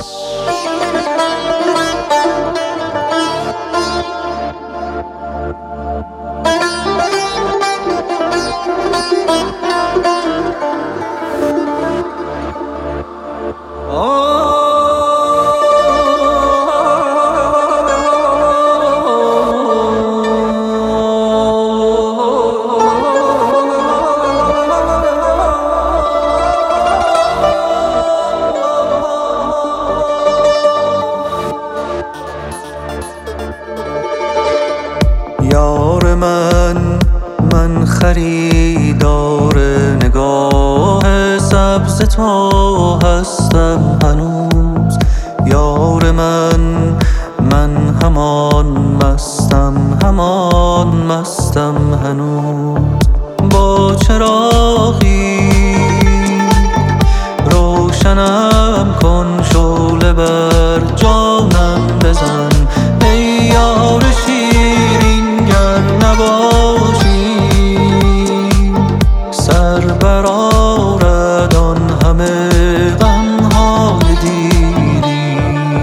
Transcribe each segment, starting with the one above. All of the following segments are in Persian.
یار من خریدار نگاه سبز تو هستم هنوز. یار من همان مستم هنوز. با چراغی روشنم کن، شعله بر جانم بزن. ای یار شیرین گر نباشی، سر برآرد آن همه غم‌های دیری.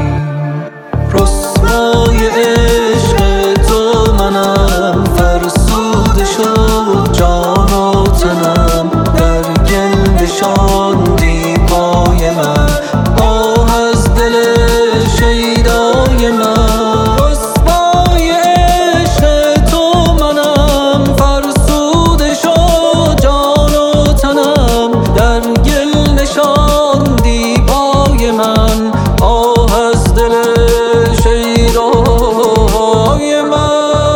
رسوای عشق تو منم، فرسوده شد جان و تنم. در گل نشاندی پای من، آه از دل شیدای من. رسوای عشق تو منم، فرسوده شد جان و تنم. در گل نشاندی پای من، آه از دل شیدای من.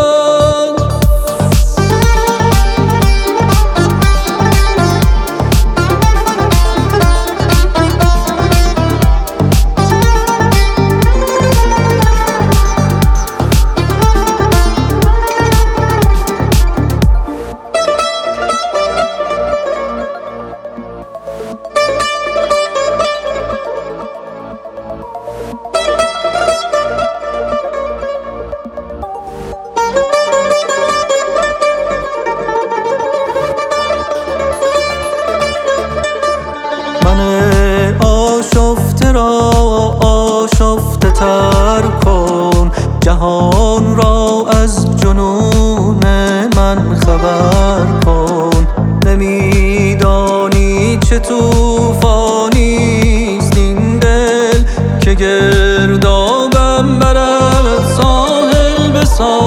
آشفته را آشفته تر کن، جهان را از جنون من خبر کن. نمیدانی چه طوفانیست این دل که گردابم برد ساحل به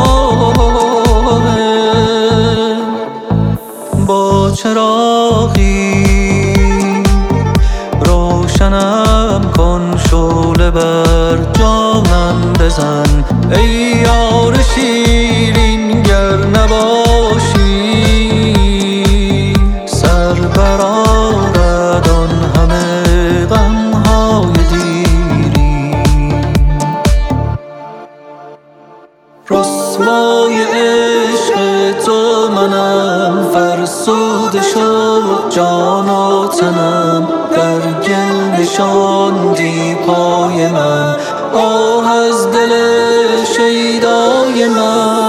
ساحل. با چراغی روشنم کن، شعله بر جانم بزن. ای یار شیرین گر نباشی، سر برآرد آن همه غم‌های دیری. رسوای عشق تو منم، فرسوده شد جان و تنم. در گل نشاندی پای من، آه از دل شیدای من.